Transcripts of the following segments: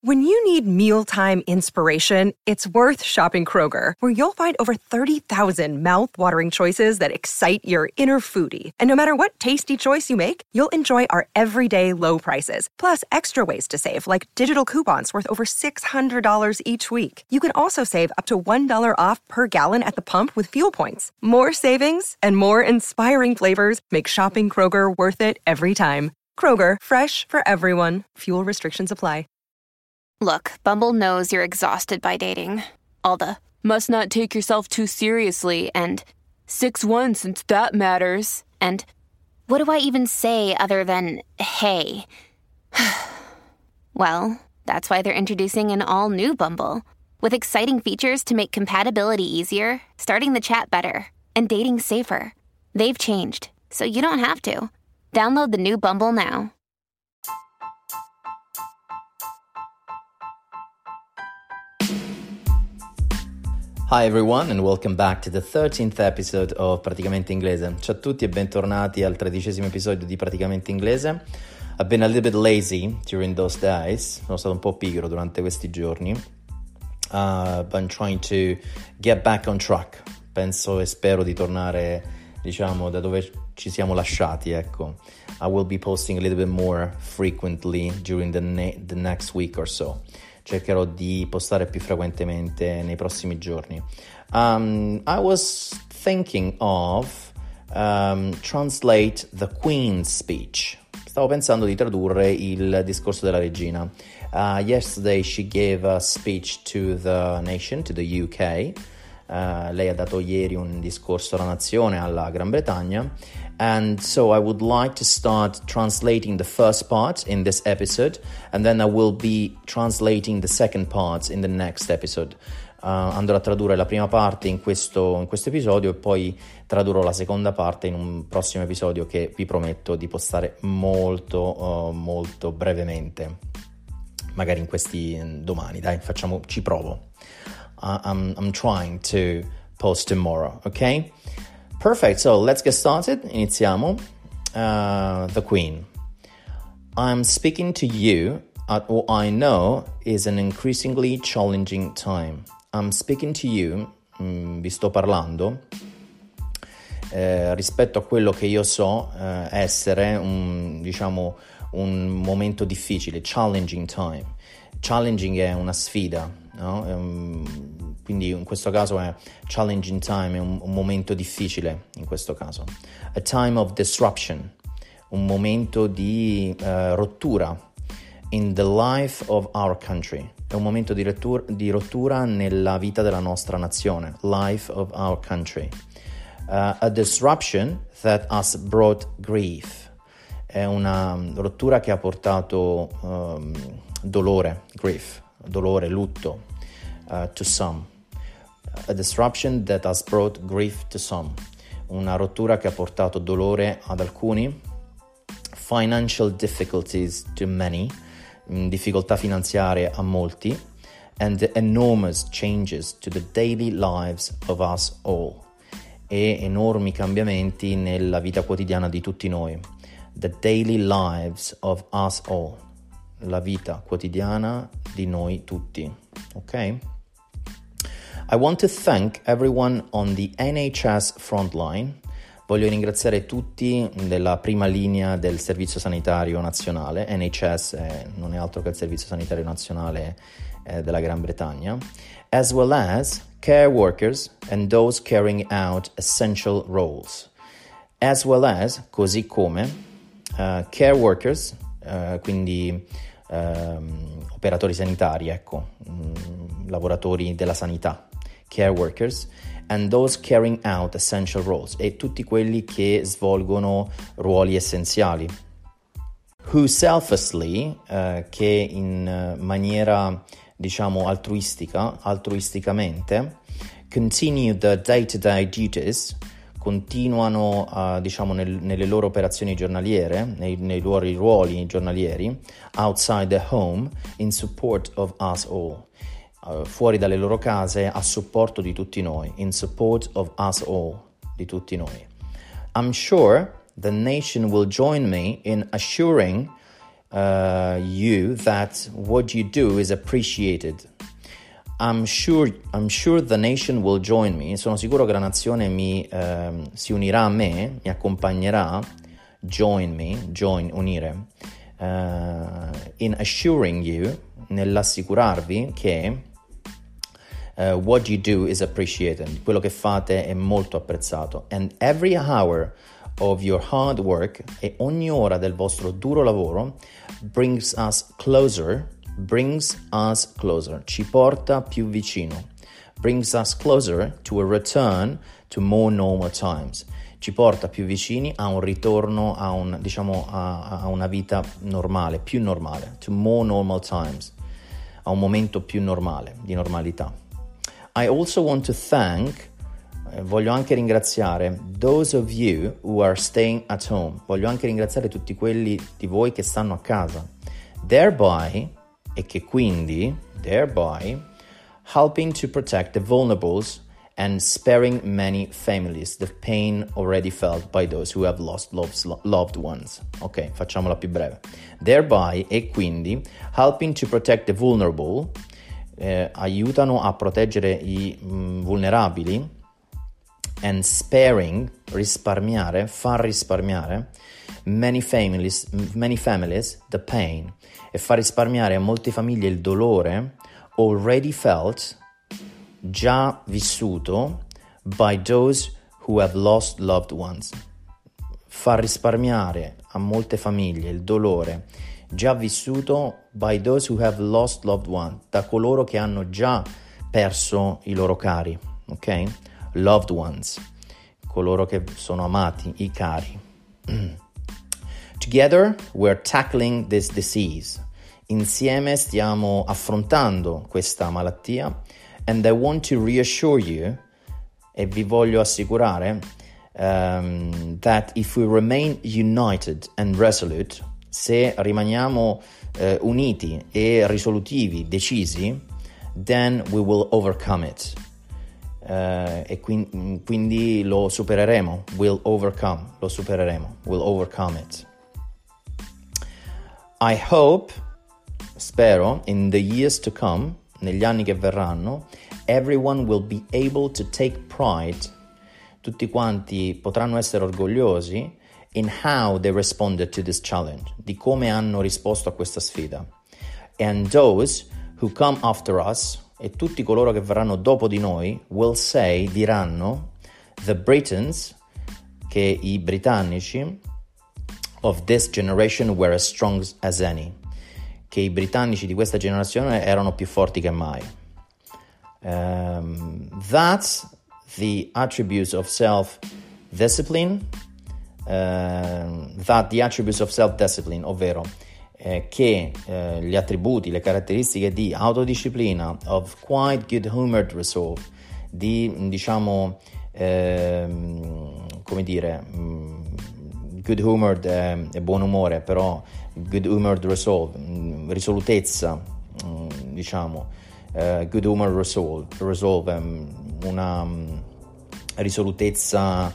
When you need mealtime inspiration, it's worth shopping Kroger, where you'll find over 30,000 mouth-watering choices that excite your inner foodie. And no matter what tasty choice you make, you'll enjoy our everyday low prices, plus extra ways to save, like digital coupons worth over $600 each week. You can also save up to $1 off per gallon at the pump with fuel points. More savings and more inspiring flavors make shopping Kroger worth it every time. Kroger, fresh for everyone. Fuel restrictions apply. Look, Bumble knows you're exhausted by dating. All the, must not take yourself too seriously, and 6'1" since that matters, and what do I even say other than, hey? Well, that's why they're introducing an all-new Bumble, with exciting features to make compatibility easier, starting the chat better, and dating safer. They've changed, so you don't have to. Download the new Bumble now. Hi everyone and welcome back to the 13th episode of Praticamente Inglese. Ciao a tutti e bentornati al 13° episodio di Praticamente Inglese. I've been a little bit lazy during those days. Sono stato un po' pigro durante questi giorni. But I'm trying to get back on track. Penso e spero di tornare, diciamo, da dove ci siamo lasciati, ecco. I will be posting a little bit more frequently during the next week or so. Cercherò di postare più frequentemente nei prossimi giorni. I was thinking of translate the Queen's speech. Stavo pensando di tradurre il discorso della regina. Yesterday she gave a speech to the nation, to the UK. Lei ha dato ieri un discorso alla nazione, alla Gran Bretagna. And so I would like to start translating the first part in this episode, and then I will be translating the second part in the next episode. Andrò a tradurre la prima parte in questo episodio e poi tradurrò la seconda parte in un prossimo episodio che vi prometto di postare molto brevemente. Magari in questi domani, dai, ci provo. I'm trying to post tomorrow, okay? Perfect, so let's get started. Iniziamo. The Queen. I'm speaking to you at what I know is an increasingly challenging time. I'm speaking to you, vi sto parlando, rispetto a quello che io so essere un momento difficile, challenging time. Challenging è una sfida, no? Quindi in questo caso è challenging time, è un momento difficile in questo caso. A time of disruption, un momento di rottura in the life of our country. È un momento di rottura nella vita della nostra nazione, life of our country. A disruption that has brought grief. È una rottura che ha portato dolore, grief, dolore, lutto, to some. A disruption that has brought grief to some. Una rottura che ha portato dolore ad alcuni. Financial difficulties to many. Difficoltà finanziarie a molti. And enormous changes to the daily lives of us all. E enormi cambiamenti nella vita quotidiana di tutti noi. The daily lives of us all. La vita quotidiana di noi tutti. Ok? I want to thank everyone on the NHS frontline. Voglio ringraziare tutti della prima linea del Servizio Sanitario Nazionale. NHS non è altro che il Servizio Sanitario Nazionale della Gran Bretagna. As well as care workers and those carrying out essential roles. As well as, così come, care workers, quindi operatori sanitari, ecco, lavoratori della sanità. Care workers, and those carrying out essential roles, e tutti quelli che svolgono ruoli essenziali. Who selflessly, che in maniera, diciamo, altruisticamente, continue the day-to-day duties, continuano, diciamo, nelle loro operazioni giornaliere, nei loro ruoli giornalieri, outside the home, in support of us all. Fuori dalle loro case a supporto di tutti noi, in support of us all, di tutti noi. I'm sure the nation will join me in assuring you that what you do is appreciated. I'm sure the nation will join me. Sono sicuro che la nazione si unirà a me, mi accompagnerà. Unire. In assuring you, nell'assicurarvi che what you do is appreciated. Quello che fate è molto apprezzato. And every hour of your hard work, e ogni ora del vostro duro lavoro, brings us closer, ci porta più vicino. Brings us closer to a return to more normal times. Ci porta più vicini a un ritorno a una vita normale, più normale, to more normal times, a un momento più normale, di normalità. I also want to thank, voglio anche ringraziare those of you who are staying at home. Voglio anche ringraziare tutti quelli di voi che stanno a casa. Thereby helping to protect the vulnerables and sparing many families the pain already felt by those who have lost loved ones. Ok, facciamola più breve. Thereby, e quindi, helping to protect the vulnerable, aiutano a proteggere i vulnerabili, and sparing, far risparmiare, many families the pain, e far risparmiare a molte famiglie il dolore already felt, già vissuto, by those who have lost loved ones. Far risparmiare a molte famiglie il dolore già vissuto by those who have lost loved ones, da coloro che hanno già perso i loro cari, ok? Loved ones, coloro che sono amati, i cari. Together we're tackling this disease. Insieme stiamo affrontando questa malattia. And I want to reassure you, e vi voglio assicurare, that if we remain united and resolute, se rimaniamo uniti e risolutivi, decisi, then we will overcome it. E quindi lo supereremo. We'll overcome it. I hope, spero, in the years to come, negli anni che verranno, everyone will be able to take pride, tutti quanti potranno essere orgogliosi in how they responded to this challenge, di come hanno risposto a questa sfida. And those who come after us, e tutti coloro che verranno dopo di noi, will say, diranno, the Britons, che i britannici of this generation were as strong as any, che i britannici di questa generazione erano più forti che mai. That's the attributes of self-discipline, ovvero che gli attributi, le caratteristiche di autodisciplina, of quite good-humored resolve, di, good-humored è buon umore, però good-humored resolve, risolutezza, good-humored resolve, una risolutezza,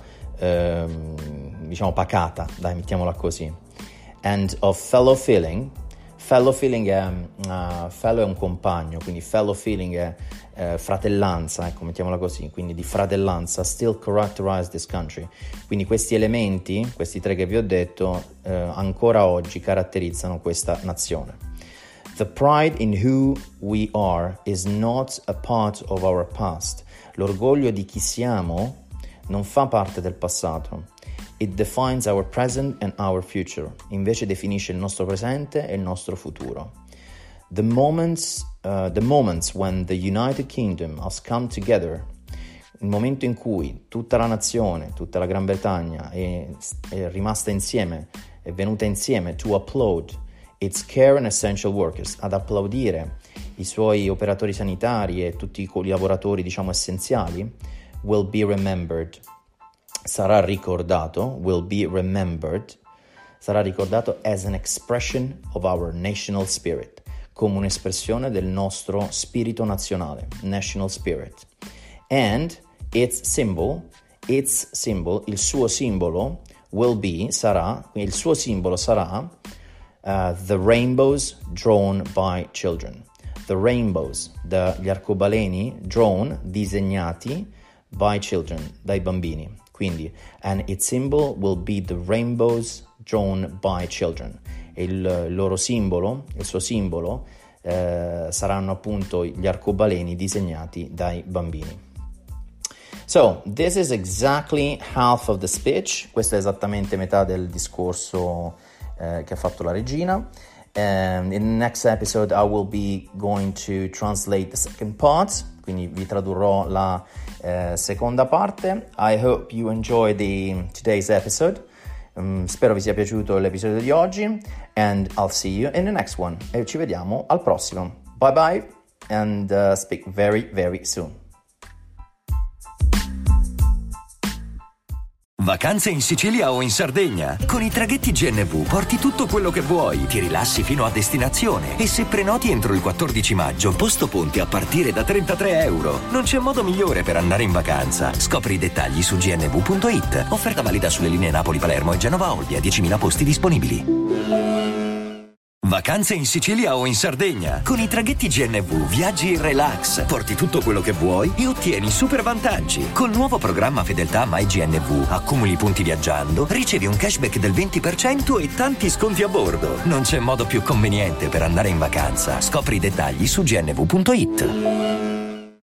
pacata, dai, mettiamola così. And of fellow feeling è fellow è un compagno, quindi fellow feeling è fratellanza, ecco, mettiamola così, quindi di fratellanza, still characterize this country. Quindi questi elementi, questi tre che vi ho detto, ancora oggi caratterizzano questa nazione. The pride in who we are is not a part of our past. L'orgoglio di chi siamo non fa parte del passato. It defines our present and our future. Invece definisce il nostro presente e il nostro futuro. The moments when the United Kingdom has come together, il momento in cui tutta la nazione, tutta la Gran Bretagna è rimasta insieme, è venuta insieme to applaud its care and essential workers, ad applaudire i suoi operatori sanitari e tutti i lavoratori, essenziali, will be remembered. Sarà ricordato as an expression of our national spirit, come un'espressione del nostro spirito nazionale, national spirit. And its symbol, il suo simbolo, sarà the rainbows drawn by children. The rainbows, gli arcobaleni drawn, disegnati by children, dai bambini. Quindi, and its symbol will be the rainbows drawn by children. E il loro simbolo, il suo simbolo, saranno appunto gli arcobaleni disegnati dai bambini. So, this is exactly half of the speech. Questo è esattamente metà del discorso che ha fatto la regina. In the next episode I will be going to translate the second part, quindi vi tradurrò la seconda parte. I hope you enjoy today's episode. Spero vi sia piaciuto l'episodio di oggi, and I'll see you in the next one. E ci vediamo al prossimo. Bye bye and speak very, very soon. Vacanze in Sicilia o in Sardegna? Con i traghetti GNV porti tutto quello che vuoi, ti rilassi fino a destinazione e se prenoti entro il 14 maggio, posto ponti a partire da €33. Non c'è modo migliore per andare in vacanza. Scopri i dettagli su gnv.it. Offerta valida sulle linee Napoli-Palermo e Genova-Olbia, 10.000 posti disponibili. Vacanze in Sicilia o in Sardegna? Con i traghetti GNV viaggi in relax, porti tutto quello che vuoi e ottieni super vantaggi. Col nuovo programma Fedeltà MyGNV accumuli punti viaggiando, ricevi un cashback del 20% e tanti sconti a bordo. Non c'è modo più conveniente per andare in vacanza. Scopri i dettagli su gnv.it.